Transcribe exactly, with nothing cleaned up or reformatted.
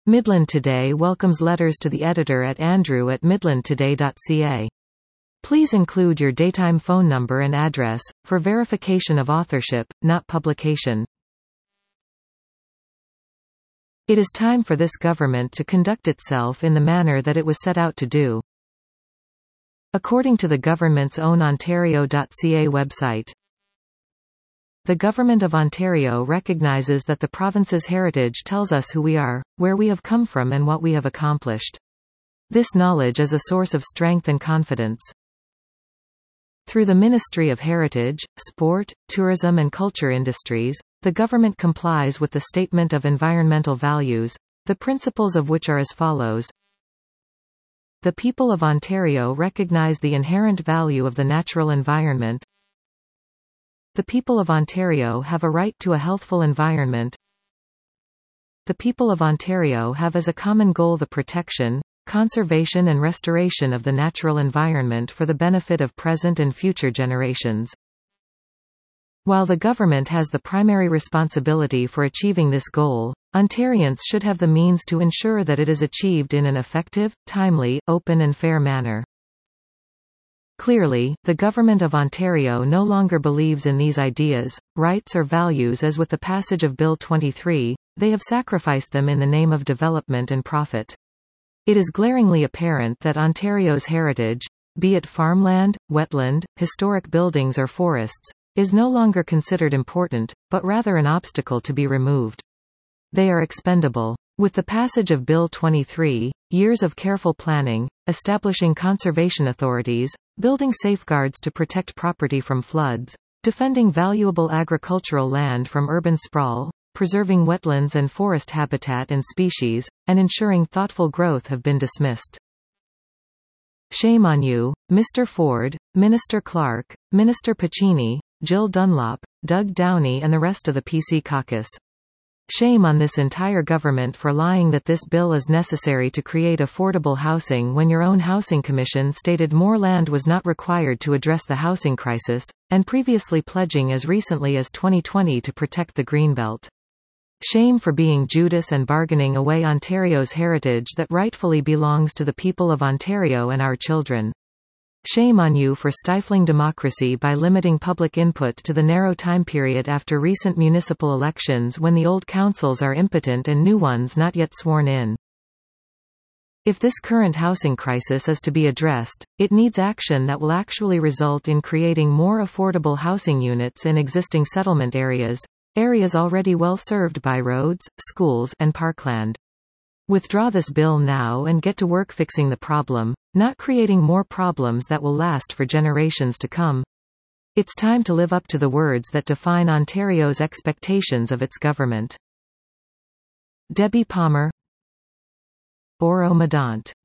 Midland Today welcomes letters to the editor at andrew at midland today dot c a. Please include your daytime phone number and address, for verification of authorship, not publication. It is time for this government to conduct itself in the manner that it was set out to do. According to the government's own ontario dot c a website, the Government of Ontario recognizes that the province's heritage tells us who we are, where we have come from and what we have accomplished. This knowledge is a source of strength and confidence. Through the Ministry of Heritage, Sport, Tourism and Culture Industries, the government complies with the Statement of Environmental Values, the principles of which are as follows. The people of Ontario recognize the inherent value of the natural environment. The people of Ontario have a right to a healthful environment. The people of Ontario have as a common goal the protection, conservation and restoration of the natural environment for the benefit of present and future generations. While the government has the primary responsibility for achieving this goal, Ontarians should have the means to ensure that it is achieved in an effective, timely, open and fair manner. Clearly, the Government of Ontario no longer believes in these ideas, rights or values as with the passage of Bill twenty-three, they have sacrificed them in the name of development and profit. It is glaringly apparent that Ontario's heritage, be it farmland, wetland, historic buildings or forests, is no longer considered important, but rather an obstacle to be removed. They are expendable. With the passage of Bill twenty-three, years of careful planning, establishing conservation authorities, building safeguards to protect property from floods, defending valuable agricultural land from urban sprawl, preserving wetlands and forest habitat and species, and ensuring thoughtful growth have been dismissed. Shame on you, Mister Ford, Minister Clark, Minister Piccini, Jill Dunlop, Doug Downey and the rest of the P C caucus. Shame on this entire government for lying that this bill is necessary to create affordable housing when your own Housing Commission stated more land was not required to address the housing crisis, and previously pledging as recently as twenty twenty to protect the Greenbelt. Shame for being Judas and bargaining away Ontario's heritage that rightfully belongs to the people of Ontario and our children. Shame on you for stifling democracy by limiting public input to the narrow time period after recent municipal elections when the old councils are impotent and new ones not yet sworn in. If this current housing crisis is to be addressed, it needs action that will actually result in creating more affordable housing units in existing settlement areas, areas already well served by roads, schools, and parkland. Withdraw this bill now and get to work fixing the problem, not creating more problems that will last for generations to come. It's time to live up to the words that define Ontario's expectations of its government. Debbie Palmer, Oro Medant.